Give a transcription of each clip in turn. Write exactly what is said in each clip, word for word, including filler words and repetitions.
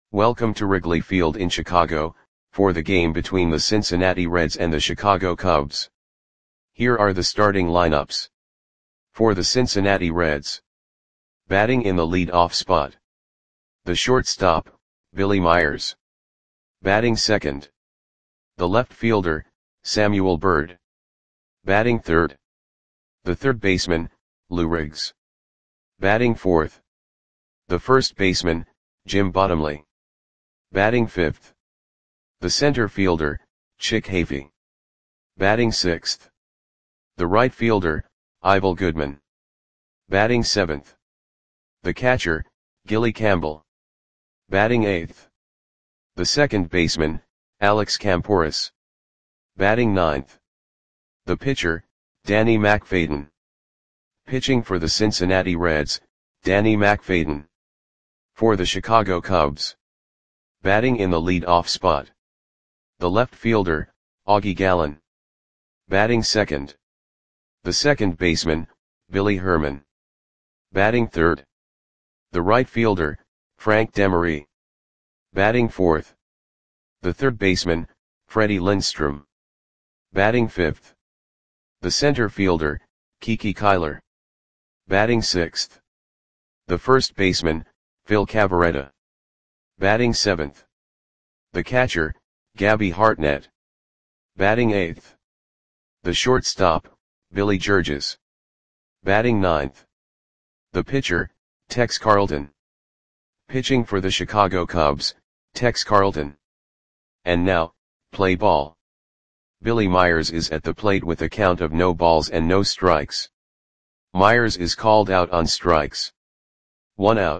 Welcome to Wrigley Field in Chicago, for the game between the Cincinnati Reds and the Chicago Cubs. Here are the starting lineups. For the Cincinnati Reds. Batting in the lead-off spot. The shortstop, Billy Myers. Batting second. The left fielder, Samuel Byrd. Batting third. The third baseman, Lou Riggs. Batting fourth. The first baseman, Jim Bottomley. Batting fifth. The center fielder, Chick Hafey. Batting sixth. The right fielder, Ivel Goodman. Batting seventh. The catcher, Gilly Campbell. Batting eighth. The second baseman, Alex Kamporus. Batting ninth. The pitcher, Danny McFadden. Pitching for the Cincinnati Reds, Danny McFadden. For the Chicago Cubs. Batting in the lead-off spot. The left fielder, Augie Gallen. Batting second. The second baseman, Billy Herman. Batting third. The right fielder, Frank Demery. Batting fourth. The third baseman, Freddie Lindstrom. Batting fifth. The center fielder, Kiki Kyler. Batting sixth. The first baseman, Phil Cavarretta. Batting seventh. The catcher, Gabby Hartnett. Batting eighth. The shortstop, Billy Georges. Batting ninth. The pitcher, Tex Carlton. Pitching for the Chicago Cubs, Tex Carlton. And now, play ball. Billy Myers is at the plate with a count of no balls and no strikes. Myers is called out on strikes. One out.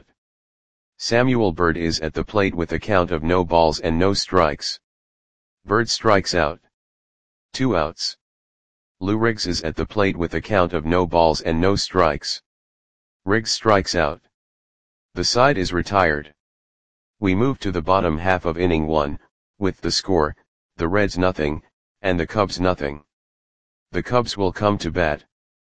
Samuel Byrd is at the plate with a count of no balls and no strikes. Byrd strikes out. Two outs. Lou Riggs is at the plate with a count of no balls and no strikes. Riggs strikes out. The side is retired. We move to the bottom half of inning one, with the score, the Reds nothing, and the Cubs nothing. The Cubs will come to bat.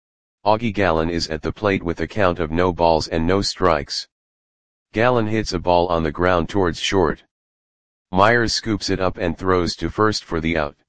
Augie Gallen is at the plate with a count of no balls and no strikes. Gallen hits a ball on the ground towards short. Myers scoops it up and throws to first for the out.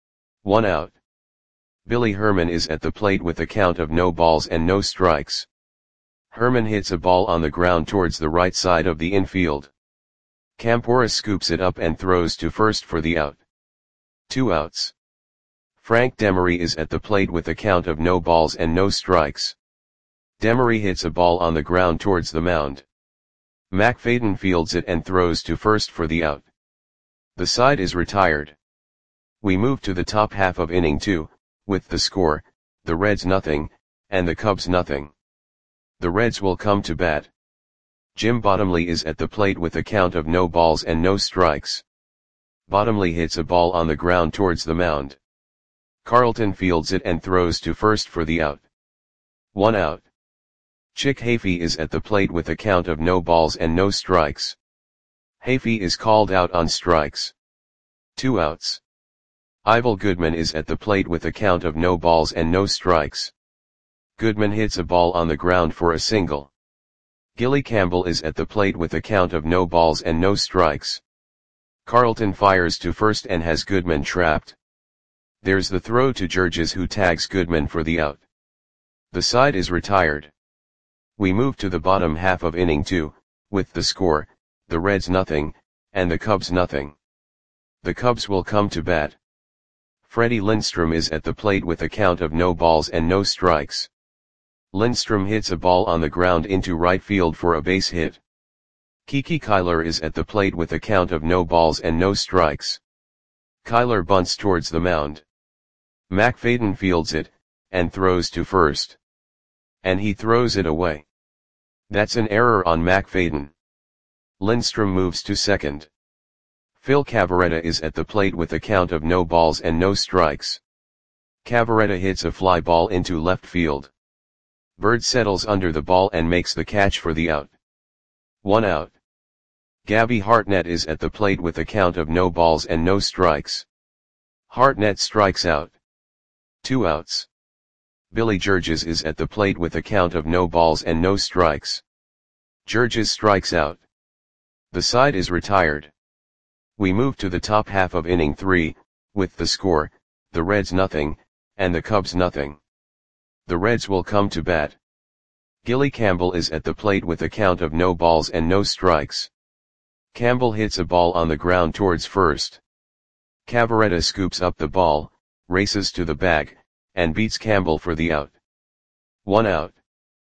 One out. Billy Herman is at the plate with a count of no balls and no strikes. Herman hits a ball on the ground towards the right side of the infield. Kamporus scoops it up and throws to first for the out. Two outs. Frank Demery is at the plate with a count of no balls and no strikes. Demery hits a ball on the ground towards the mound. McFadden fields it and throws to first for the out. The side is retired. We move to the top half of inning two, with the score, the Reds nothing, and the Cubs nothing. The Reds will come to bat. Jim Bottomley is at the plate with a count of no balls and no strikes. Bottomley hits a ball on the ground towards the mound. Carlton fields it and throws to first for the out. One out. Chick Hafey is at the plate with a count of no balls and no strikes. Hafey is called out on strikes. Two outs. Ivel Goodman is at the plate with a count of no balls and no strikes. Goodman hits a ball on the ground for a single. Gilly Campbell is at the plate with a count of no balls and no strikes. Carlton fires to first and has Goodman trapped. There's the throw to Georges, who tags Goodman for the out. The side is retired. We move to the bottom half of inning two, with the score, the Reds nothing, and the Cubs nothing. The Cubs will come to bat. Freddie Lindstrom is at the plate with a count of no balls and no strikes. Lindstrom hits a ball on the ground into right field for a base hit. Kiki Kyler is at the plate with a count of no balls and no strikes. Kyler bunts towards the mound. McFadden fields it, and throws to first. And he throws it away. That's an error on McFadden. Lindstrom moves to second. Phil Cavarretta is at the plate with a count of no balls and no strikes. Cavarretta hits a fly ball into left field. Byrd settles under the ball and makes the catch for the out. One out. Gabby Hartnett is at the plate with a count of no balls and no strikes. Hartnett strikes out. Two outs. Billy Georges is at the plate with a count of no balls and no strikes. Georges strikes out. The side is retired. We move to the top half of inning three, with the score, the Reds nothing, and the Cubs nothing. The Reds will come to bat. Gilly Campbell is at the plate with a count of no balls and no strikes. Campbell hits a ball on the ground towards first. Cavarretta scoops up the ball, races to the bag, and beats Campbell for the out. One out.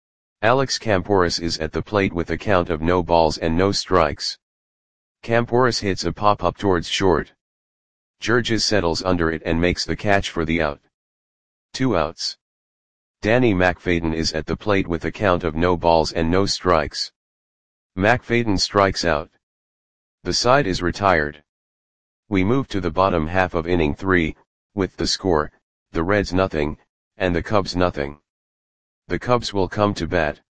Alex Camporis is at the plate with a count of no balls and no strikes. Camporis hits a pop-up towards short. Georges settles under it and makes the catch for the out. Two outs. Danny McFadden is at the plate with a count of no balls and no strikes. McFadden strikes out. The side is retired. We move to the bottom half of inning three, with the score, the Reds nothing, and the Cubs nothing. The Cubs will come to bat.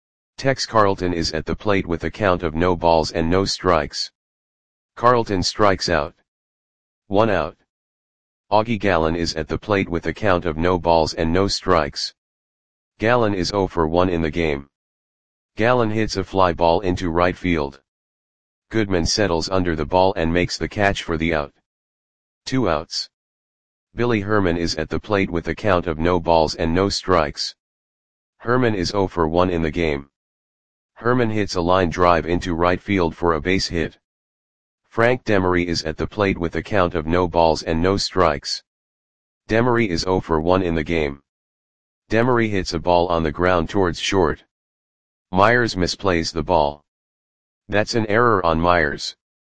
Tex Carlton is at the plate with a count of no balls and no strikes. Carlton strikes out. One out. Augie Gallen is at the plate with a count of no balls and no strikes. Gallen is oh for one in the game. Gallen hits a fly ball into right field. Goodman settles under the ball and makes the catch for the out. Two outs. Billy Herman is at the plate with a count of no balls and no strikes. Herman is oh for one in the game. Herman hits a line drive into right field for a base hit. Frank Demery is at the plate with a count of no balls and no strikes. Demery is oh for one in the game. Demery hits a ball on the ground towards short. Myers misplays the ball. That's an error on Myers.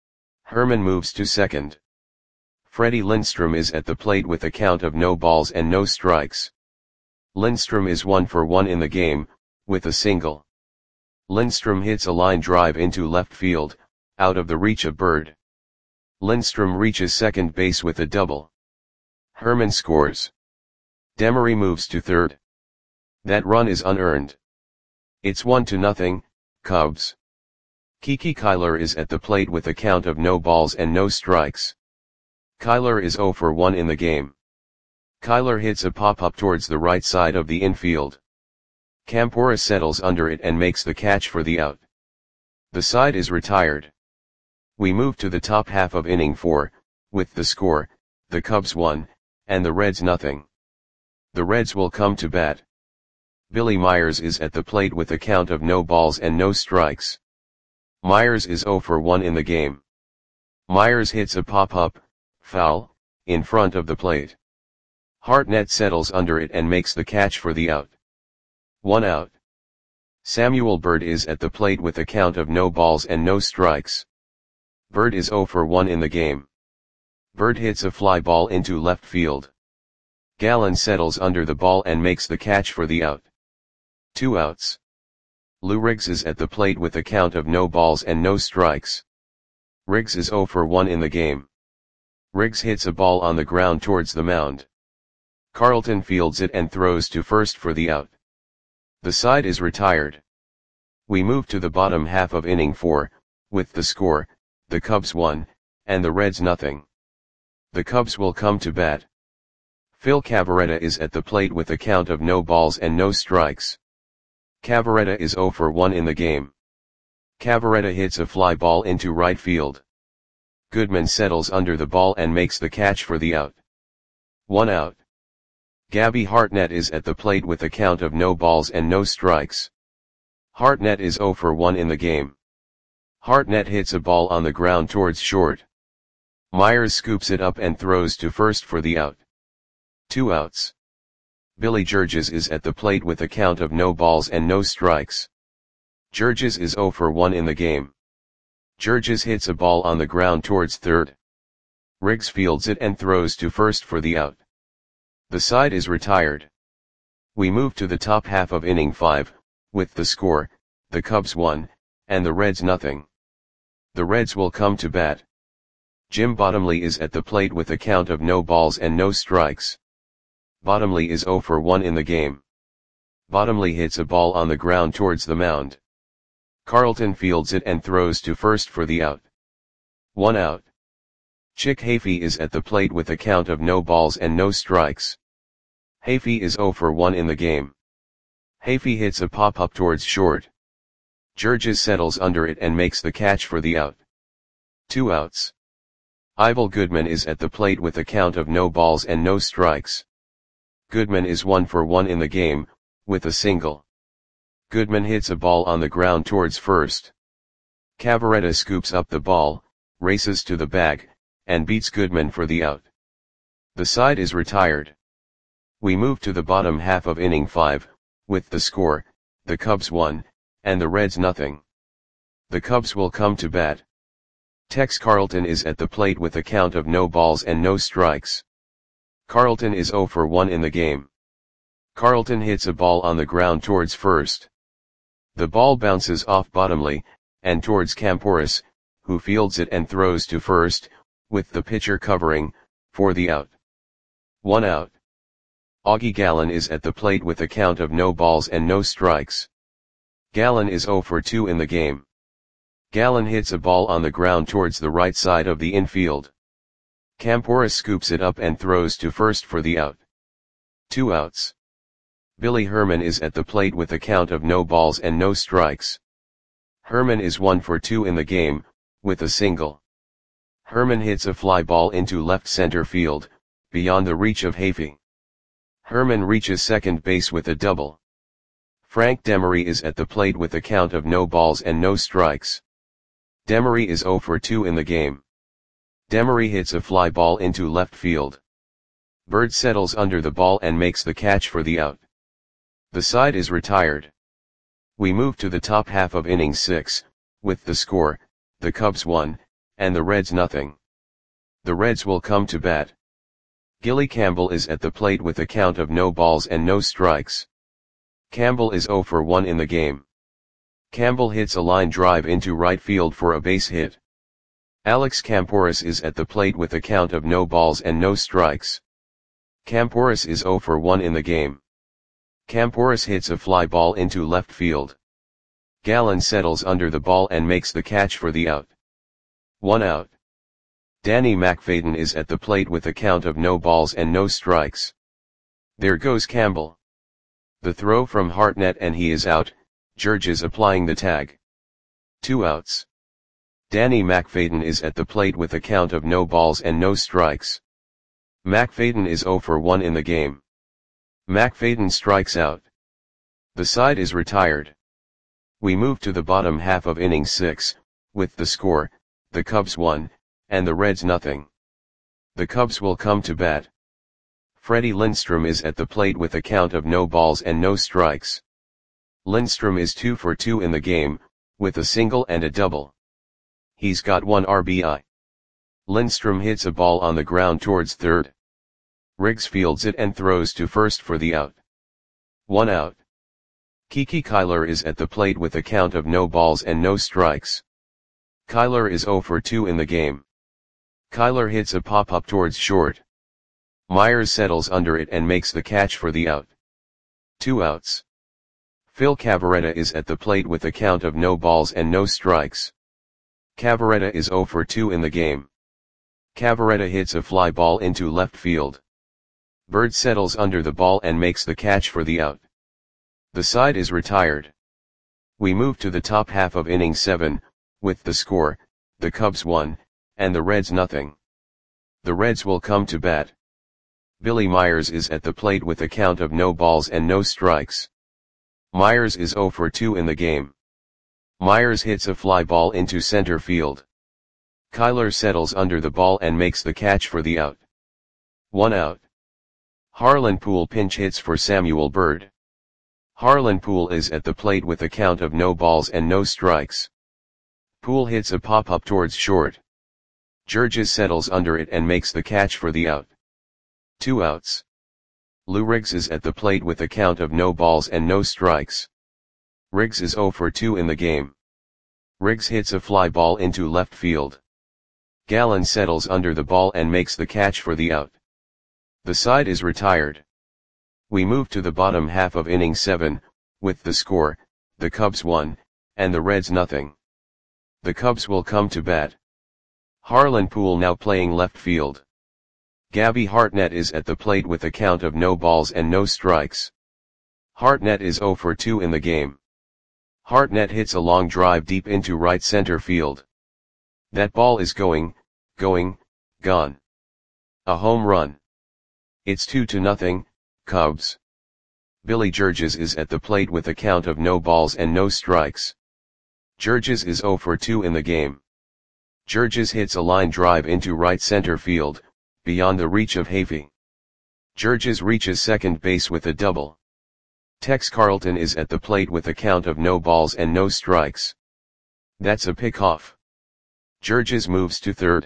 Herman moves to second. Freddie Lindstrom is at the plate with a count of no balls and no strikes. Lindstrom is one for one in the game, with a single. Lindstrom hits a line drive into left field, out of the reach of Bird. Lindstrom reaches second base with a double. Herman scores. Demery moves to third. That run is unearned. It's one to nothing, Cubs. Kiki Kyler is at the plate with a count of no balls and no strikes. Kyler is oh for one in the game. Kyler hits a pop-up towards the right side of the infield. Camporis settles under it and makes the catch for the out. The side is retired. We move to the top half of inning four, with the score, the Cubs one, and the Reds nothing. The Reds will come to bat. Billy Myers is at the plate with a count of no balls and no strikes. Myers is oh for one in the game. Myers hits a pop-up, foul, in front of the plate. Hartnett settles under it and makes the catch for the out. One out. Samuel Bird is at the plate with a count of no balls and no strikes. Bird is oh for one in the game. Bird hits a fly ball into left field. Gallen settles under the ball and makes the catch for the out. Two outs. Lou Riggs is at the plate with a count of no balls and no strikes. Riggs is oh for one in the game. Riggs hits a ball on the ground towards the mound. Carlton fields it and throws to first for the out. The side is retired. We move to the bottom half of inning four, with the score, the Cubs one, and the Reds nothing. The Cubs will come to bat. Phil Cavarretta is at the plate with a count of no balls and no strikes. Cavarretta is oh for one in the game. Cavarretta hits a fly ball into right field. Goodman settles under the ball and makes the catch for the out. One out. Gabby Hartnett is at the plate with a count of no balls and no strikes. Hartnett is oh for one in the game. Hartnett hits a ball on the ground towards short. Myers scoops it up and throws to first for the out. Two outs. Billy Georges is at the plate with a count of no balls and no strikes. Georges is oh for one in the game. Georges hits a ball on the ground towards third. Riggs fields it and throws to first for the out. The side is retired. We move to the top half of inning five, with the score, the Cubs one, and the Reds nothing. The Reds will come to bat. Jim Bottomley is at the plate with a count of no balls and no strikes. Bottomley is oh for one in the game. Bottomley hits a ball on the ground towards the mound. Carlton fields it and throws to first for the out. One out. Chick Hafey is at the plate with a count of no balls and no strikes. Hafey is oh for one in the game. Hafey hits a pop-up towards short. Jurges settles under it and makes the catch for the out. Two outs. Ivel Goodman is at the plate with a count of no balls and no strikes. Goodman is one for one in the game, with a single. Goodman hits a ball on the ground towards first. Cavarretta scoops up the ball, races to the bag, and beats Goodman for the out. The side is retired. We move to the bottom half of inning five, with the score, the Cubs one, and the Reds nothing. The Cubs will come to bat. Tex Carlton is at the plate with a count of no balls and no strikes. Carlton is oh for one in the game. Carlton hits a ball on the ground towards first. The ball bounces off Bottomley, and towards Camporis, who fields it and throws to first, with the pitcher covering, for the out. One out. Augie Gallen is at the plate with a count of no balls and no strikes. Gallen is oh for two in the game. Gallen hits a ball on the ground towards the right side of the infield. Camporis scoops it up and throws to first for the out. Two outs. Billy Herman is at the plate with a count of no balls and no strikes. Herman is one for two in the game, with a single. Herman hits a fly ball into left center field, beyond the reach of Hafey. Herman reaches second base with a double. Frank Demery is at the plate with a count of no balls and no strikes. Demery is oh for two in the game. Demery hits a fly ball into left field. Bird settles under the ball and makes the catch for the out. The side is retired. We move to the top half of inning six, with the score, the Cubs one, and the Reds nothing. The Reds will come to bat. Gilly Campbell is at the plate with a count of no balls and no strikes. Campbell is oh for one in the game. Campbell hits a line drive into right field for a base hit. Alex Camporis is at the plate with a count of no balls and no strikes. Camporis is oh for one in the game. Camporis hits a fly ball into left field. Gallen settles under the ball and makes the catch for the out. One out. Danny McFadden is at the plate with a count of no balls and no strikes. There goes Campbell. The throw from Hartnett and he is out, Jurges applying the tag. Two outs. Danny McFadden is at the plate with a count of no balls and no strikes. McFadden is oh for one in the game. McFadden strikes out. The side is retired. We move to the bottom half of inning six, with the score, the Cubs one, and the Reds nothing. The Cubs will come to bat. Freddie Lindstrom is at the plate with a count of no balls and no strikes. Lindstrom is two for two in the game, with a single and a double. He's got one R B I. Lindstrom hits a ball on the ground towards third. Riggs fields it and throws to first for the out. One out. Kiki Kyler is at the plate with a count of no balls and no strikes. Kyler is oh for two in the game. Kyler hits a pop-up towards short. Myers settles under it and makes the catch for the out. Two outs. Phil Cavarretta is at the plate with a count of no balls and no strikes. Cavarretta is oh for two in the game. Cavarretta hits a fly ball into left field. Bird settles under the ball and makes the catch for the out. The side is retired. We move to the top half of inning seven, with the score, the Cubs one, and the Reds nothing. The Reds will come to bat. Billy Myers is at the plate with a count of no balls and no strikes. Myers is oh for two in the game. Myers hits a fly ball into center field. Kyler settles under the ball and makes the catch for the out. One out. Harlan Poole pinch hits for Samuel Bird. Harlan Poole is at the plate with a count of no balls and no strikes. Poole hits a pop-up towards short. Jurges settles under it and makes the catch for the out. Two outs. Lou Riggs is at the plate with a count of no balls and no strikes. Riggs is oh for two in the game. Riggs hits a fly ball into left field. Gallen settles under the ball and makes the catch for the out. The side is retired. We move to the bottom half of inning seven, with the score, the Cubs one, and the Reds nothing. The Cubs will come to bat. Harlan Poole now playing left field. Gabby Hartnett is at the plate with a count of no balls and no strikes. Hartnett is oh for two in the game. Hartnett hits a long drive deep into right center field. That ball is going, going, gone. A home run. It's two to nothing, Cubs. Billy Georges is at the plate with a count of no balls and no strikes. Georges is oh for two in the game. Georges hits a line drive into right center field, beyond the reach of Hafey. Georges reaches second base with a double. Tex Carlton is at the plate with a count of no balls and no strikes. That's a pickoff. Georges moves to third.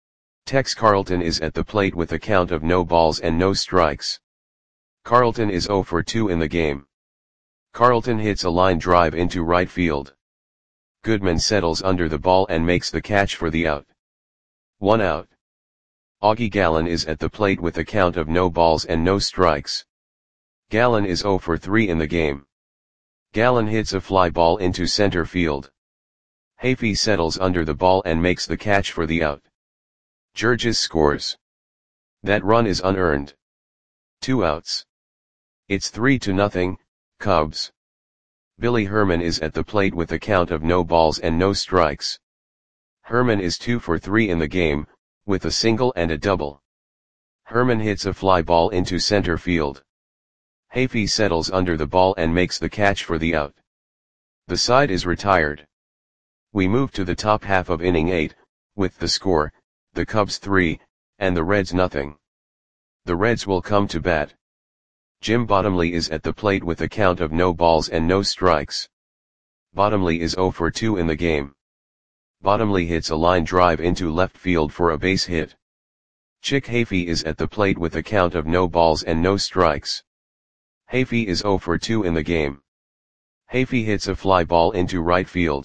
Tex Carlton is at the plate with a count of no balls and no strikes. Carlton is oh for two in the game. Carlton hits a line drive into right field. Goodman settles under the ball and makes the catch for the out. One out. Augie Gallen is at the plate with a count of no balls and no strikes. Gallen is oh for three in the game. Gallen hits a fly ball into center field. Hafey settles under the ball and makes the catch for the out. Georges scores. That run is unearned. Two outs. It's three to nothing, Cubs. Billy Herman is at the plate with a count of no balls and no strikes. Herman is two for three in the game, with a single and a double. Herman hits a fly ball into center field. Hafey settles under the ball and makes the catch for the out. The side is retired. We move to the top half of inning eight, with the score, the Cubs three, and the Reds nothing. The Reds will come to bat. Jim Bottomley is at the plate with a count of no balls and no strikes. Bottomley is oh for two in the game. Bottomley hits a line drive into left field for a base hit. Chick Hafey is at the plate with a count of no balls and no strikes. Hafey is oh for two in the game. Hafey hits a fly ball into right field.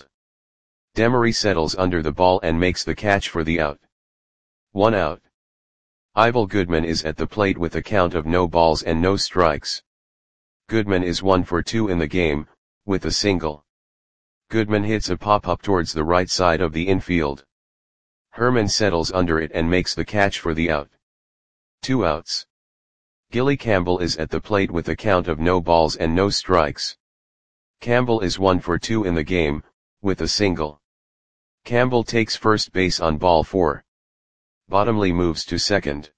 Demery settles under the ball and makes the catch for the out. One out. Ivel Goodman is at the plate with a count of no balls and no strikes. Goodman is one for two in the game, with a single. Goodman hits a pop-up towards the right side of the infield. Herman settles under it and makes the catch for the out. Two outs. Gilly Campbell is at the plate with a count of no balls and no strikes. Campbell is one for two in the game, with a single. Campbell takes first base on ball four. Bottomley moves to second.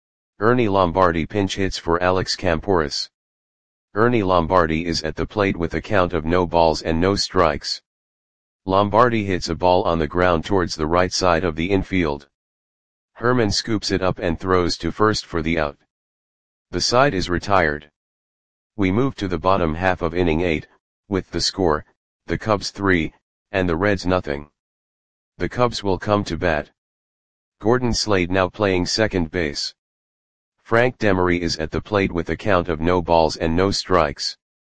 Ernie Lombardi pinch hits for Alex Camporis. Ernie Lombardi is at the plate with a count of no balls and no strikes. Lombardi hits a ball on the ground towards the right side of the infield. Herman scoops it up and throws to first for the out. The side is retired. We move to the bottom half of inning eight, with the score, the Cubs three, and the Reds nothing. The Cubs will come to bat. Gordon Slade now playing second base. Frank Demery is at the plate with a count of no balls and no strikes.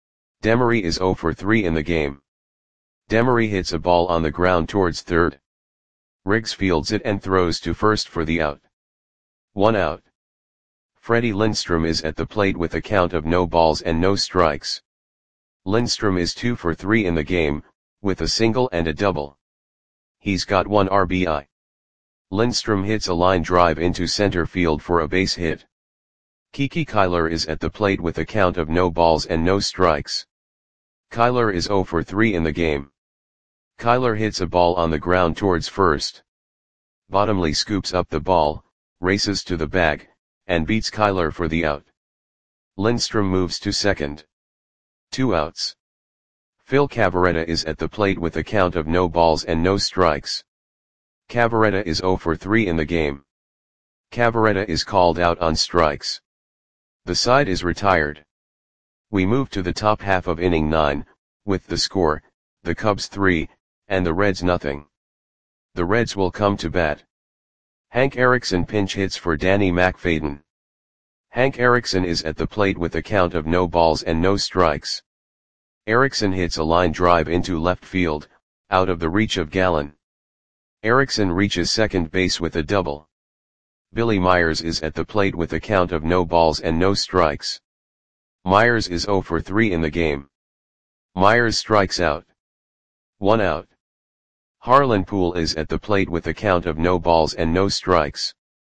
Demery is oh for three in the game. Demery hits a ball on the ground towards third. Riggs fields it and throws to first for the out. One out. Freddie Lindstrom is at the plate with a count of no balls and no strikes. Lindstrom is two for three in the game, with a single and a double. He's got one R B I. Lindstrom hits a line drive into center field for a base hit. Kiki Kyler is at the plate with a count of no balls and no strikes. Kyler is oh for three in the game. Kyler hits a ball on the ground towards first. Bottomley scoops up the ball, races to the bag, and beats Kyler for the out. Lindstrom moves to second. Two outs. Phil Cavarretta is at the plate with a count of no balls and no strikes. Cavarretta is oh for three in the game. Cavarretta is called out on strikes. The side is retired. We move to the top half of inning nine, with the score, the Cubs three, and the Reds nothing. The Reds will come to bat. Hank Erickson pinch hits for Danny McFadden. Hank Erickson is at the plate with a count of no balls and no strikes. Erickson hits a line drive into left field, out of the reach of Gallen. Erickson reaches second base with a double. Billy Myers is at the plate with a count of no balls and no strikes. Myers is oh for three in the game. Myers strikes out. One out. Harlan Poole is at the plate with a count of no balls and no strikes.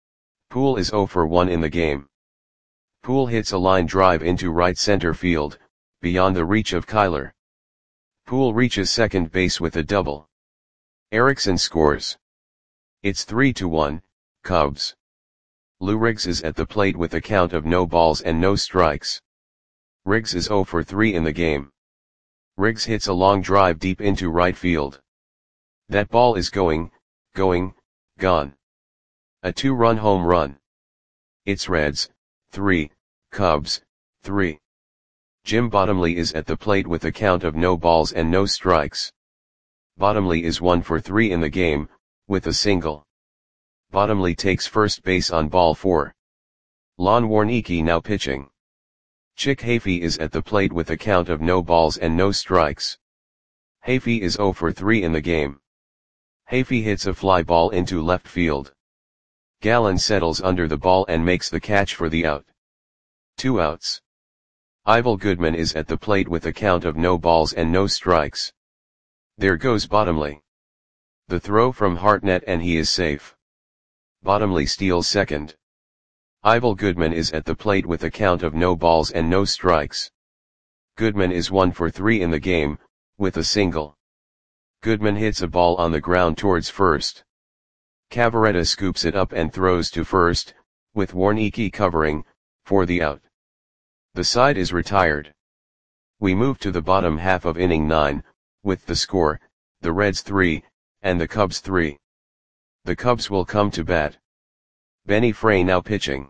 Poole is oh for one in the game. Poole hits a line drive into right center field, beyond the reach of Kyler. Poole reaches second base with a double. Erickson scores. It's three to one, Cubs. Lou Riggs is at the plate with a count of no balls and no strikes. Riggs is oh for three in the game. Riggs hits a long drive deep into right field. That ball is going, going, gone. A two-run home run. It's Reds, three, Cubs, three. Jim Bottomley is at the plate with a count of no balls and no strikes. Bottomley is one for three in the game, with a single. Bottomley takes first base on ball four. Lon Warneke now pitching. Chick Hafey is at the plate with a count of no balls and no strikes. Hafey is oh for three in the game. Hafey hits a fly ball into left field. Gallen settles under the ball and makes the catch for the out. Two outs. Ivel Goodman is at the plate with a count of no balls and no strikes. There goes Bottomley. The throw from Hartnett and he is safe. Bottomley steals second. Ivel Goodman is at the plate with a count of no balls and no strikes. Goodman is one for three in the game, with a single. Goodman hits a ball on the ground towards first. Cavarretta scoops it up and throws to first, with Warneke covering, for the out. The side is retired. We move to the bottom half of inning nine, with the score, the Reds three, and the Cubs three. The Cubs will come to bat. Benny Frey now pitching.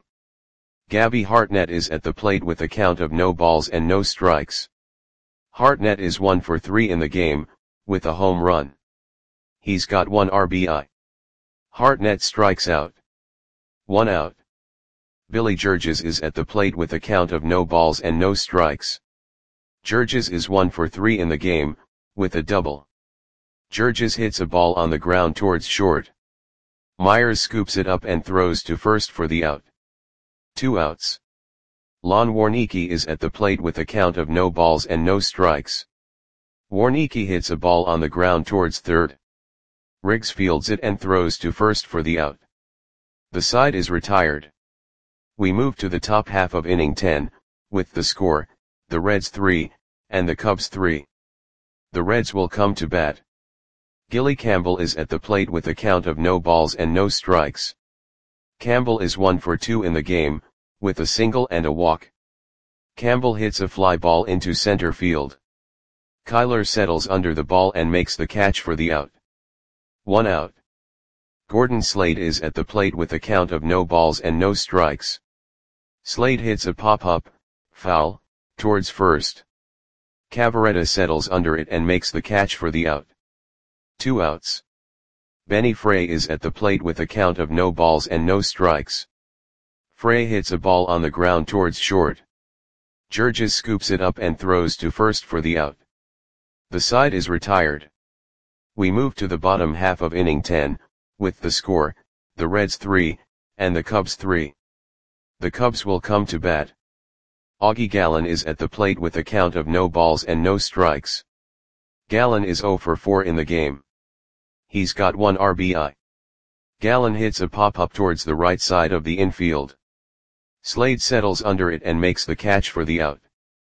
Gabby Hartnett is at the plate with a count of no balls and no strikes. Hartnett is one for three in the game, with a home run. He's got one R B I. Hartnett strikes out. One out. Billy Georges is at the plate with a count of no balls and no strikes. Georges is one for three in the game, with a double. Georges hits a ball on the ground towards short. Myers scoops it up and throws to first for the out. Two outs. Lon Warneke is at the plate with a count of no balls and no strikes. Warneke hits a ball on the ground towards third. Riggs fields it and throws to first for the out. The side is retired. We move to the top half of inning ten, with the score, the Reds three, and the Cubs three. The Reds will come to bat. Gilly Campbell is at the plate with a count of no balls and no strikes. Campbell is one for two in the game, with a single and a walk. Campbell hits a fly ball into center field. Kyler settles under the ball and makes the catch for the out. One out. Gordon Slade is at the plate with a count of no balls and no strikes. Slade hits a pop-up, foul, towards first. Cavarretta settles under it and makes the catch for the out. Two outs. Benny Frey is at the plate with a count of no balls and no strikes. Frey hits a ball on the ground towards short. Georges scoops it up and throws to first for the out. The side is retired. We move to the bottom half of inning ten, with the score, the Reds three, and the Cubs three. The Cubs will come to bat. Augie Gallen is at the plate with a count of no balls and no strikes. Gallen is oh for four in the game. He's got one R B I. Gallen hits a pop-up towards the right side of the infield. Slade settles under it and makes the catch for the out.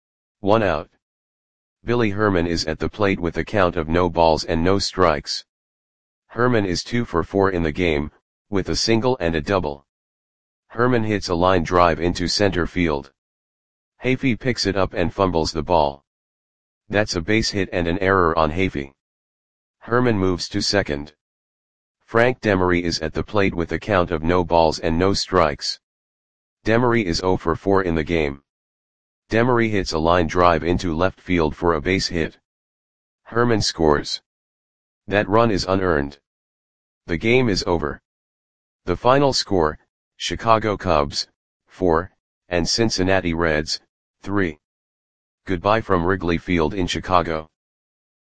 One out. Billy Herman is at the plate with a count of no balls and no strikes. Herman is two for four in the game, with a single and a double. Herman hits a line drive into center field. Hafey picks it up and fumbles the ball. That's a base hit and an error on Hafey. Herman moves to second. Frank Demery is at the plate with a count of no balls and no strikes. Demery is oh for four in the game. Demery hits a line drive into left field for a base hit. Herman scores. That run is unearned. The game is over. The final score, Chicago Cubs, four, and Cincinnati Reds, three. Goodbye from Wrigley Field in Chicago.